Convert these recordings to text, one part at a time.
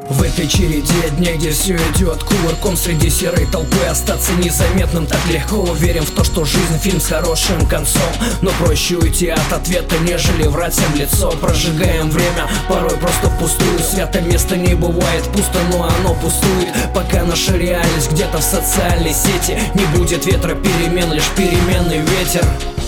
В этой череде дней, где все идет кувырком среди серой толпы, остаться незаметным так легко. Уверен в то, что жизнь фильм с хорошим концом, но проще уйти от ответа, нежели врать всем в лицо. Прожигаем время, порой просто впустую. Святое место не бывает пусто, но оно пустует, пока наша реальность где-то в социальной сети. Не будет ветра перемен, лишь переменный ветер.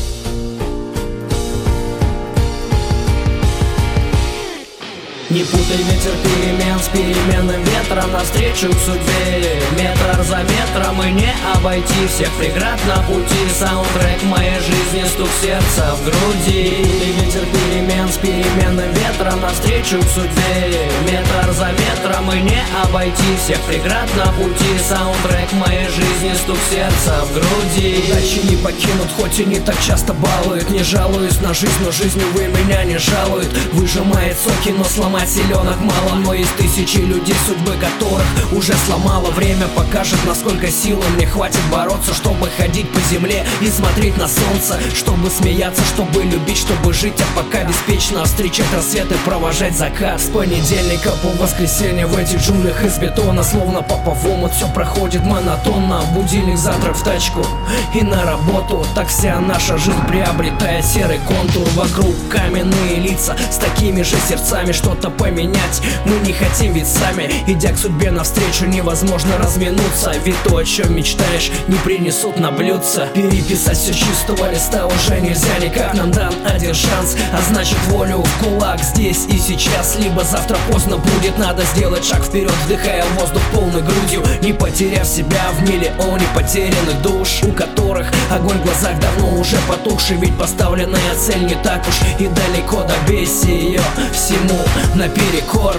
Не путай ветер перемен с переменным ветром навстречу к судьбе. Метр за метром и не обойти всех преград на пути. Саундтрек моей жизни, стук сердца в груди. Ветер перемен с переменным ветром навстречу к судьбе. Метр за метром и не обойти всех преград на пути. Саундтрек моей жизни, стук сердца в груди. Удачи не покинут, хоть и не так часто балуют. Не жалуюсь на жизнь, но жизнь, увы, меня не жалует. Выжимает соки, но сломать селенок мало. Но есть тысячи людей, судьбы которых уже сломало. Время покажет, насколько силы мне хватит бороться, чтобы ходить по земле и смотреть на солнце, чтобы смеяться, чтобы любить, чтобы жить, а пока беспечно встречать рассвет и провожать закат. С понедельника по воскресенье в этих джунглях из бетона, словно попав в омут, все проходит монотонно. Будильник, завтрак в тачку и на работу. Так вся наша жизнь приобретает серый контур. Вокруг каменные лица с такими же сердцами. Что-то поменять мы не хотим, ведь сами, идя к судьбе навстречу, невозможно разминуться. Ведь то, о чем мечтаешь, не принесут на блюдце. Переписать все с чистого листа уже нельзя никак. Нам дан один шанс, а значит волю в кулак здесь и сейчас. Либо завтра поздно будет, надо сделать шаг вперед, вдыхая воздух полной грудью, не потеряв себя в миллионе потерянных душ, у которых огонь в глазах давно уже потухший. Ведь поставленная цель не так уж и далеко, добейся ее всему наперекор.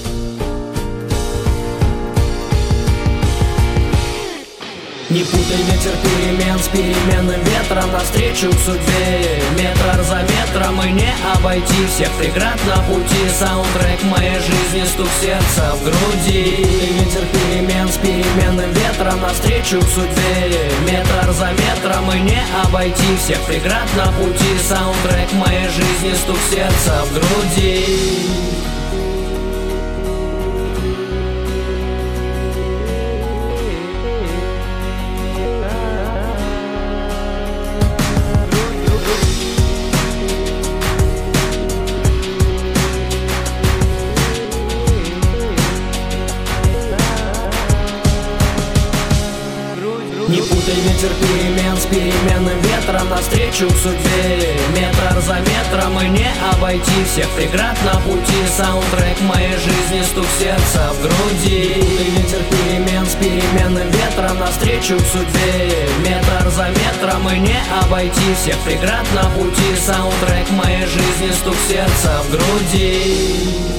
Не путай ветер перемен с переменным ветром навстречу к судьбе. Метр за метром и не обойти всех преград на пути. Саундтрек моей жизни, стук сердца в груди. Ветер перемен с переменным ветром навстречу к судьбе. Метр за метром и не обойти всех преград на пути. Саундтрек моей жизни, стук сердца в груди. Не путай ветер перемен с переменным ветром навстречу к судьбе. Метр за метром и не обойти всех преград на пути. Саундтрек моей жизни, стук сердца в груди. Ветер перемен с переменным ветром навстречу к судьбе. Метр за метром и не обойти всех преград на пути. Саундтрек моей жизни, стук сердца в груди.